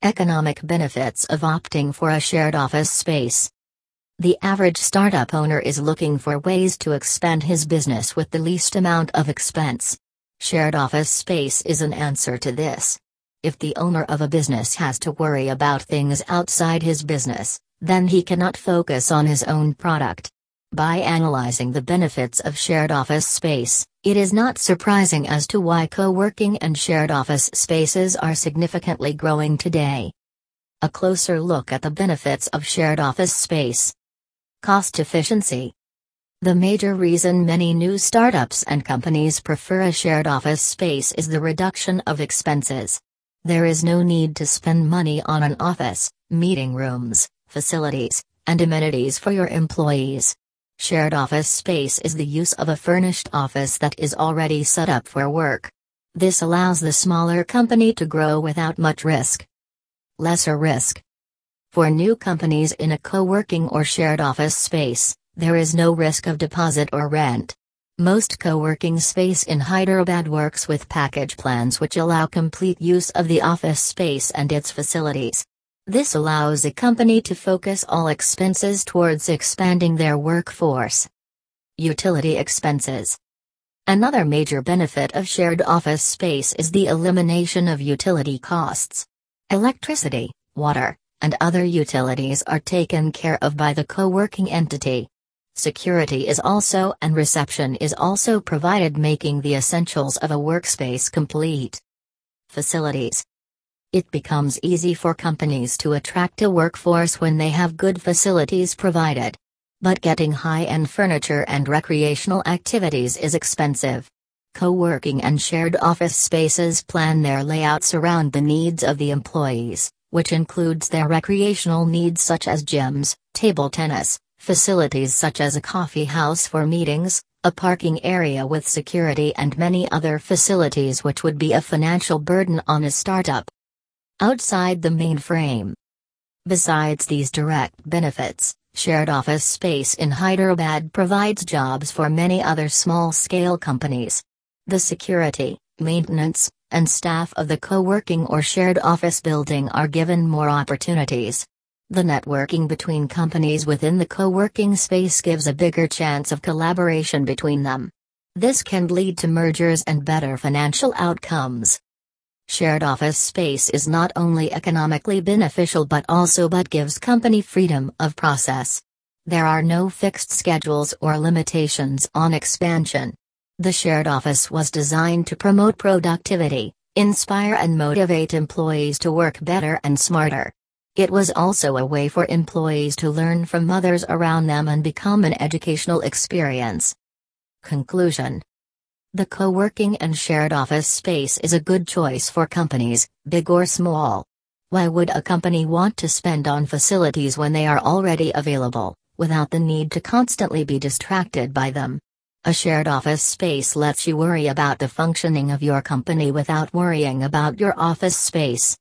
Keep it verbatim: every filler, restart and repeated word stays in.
Economic benefits of opting for a shared office space. The average startup owner is looking for ways to expand his business with the least amount of expense. Shared office space is an answer to this. If the owner of a business has to worry about things outside his business, then he cannot focus on his own product. By analyzing the benefits of shared office space, it is not surprising as to why co-working and shared office spaces are significantly growing today. A closer look at the benefits of shared office space. Cost efficiency. The major reason many new startups and companies prefer a shared office space is the reduction of expenses. There is no need to spend money on an office, meeting rooms, facilities, and amenities for your employees. Shared office space is the use of a furnished office that is already set up for work. This allows the smaller company to grow without much risk. Lesser risk. For new companies in a co-working or shared office space, there is no risk of deposit or rent. Most co-working space in Hyderabad works with package plans which allow complete use of the office space and its facilities. This allows a company to focus all expenses towards expanding their workforce. Utility expenses. Another major benefit of shared office space is the elimination of utility costs. Electricity, water, and other utilities are taken care of by the co-working entity. Security is also and reception is also provided, making the essentials of a workspace complete. Facilities. It becomes easy for companies to attract a workforce when they have good facilities provided. But getting high-end furniture and recreational activities is expensive. Co-working and shared office spaces plan their layouts around the needs of the employees, which includes their recreational needs such as gyms, table tennis, facilities such as a coffee house for meetings, a parking area with security, and many other facilities which would be a financial burden on a startup. Outside the mainframe. Besides these direct benefits, shared office space in Hyderabad provides jobs for many other small-scale companies. The security, maintenance, and staff of the co-working or shared office building are given more opportunities. The networking between companies within the co-working space gives a bigger chance of collaboration between them. This can lead to mergers and better financial outcomes. Shared office space is not only economically beneficial but also but gives company freedom of process. There are no fixed schedules or limitations on expansion. The shared office was designed to promote productivity, inspire and motivate employees to work better and smarter. It was also a way for employees to learn from others around them and become an educational experience. Conclusion. The co-working and shared office space is a good choice for companies, big or small. Why would a company want to spend on facilities when they are already available, without the need to constantly be distracted by them? A shared office space lets you worry about the functioning of your company without worrying about your office space.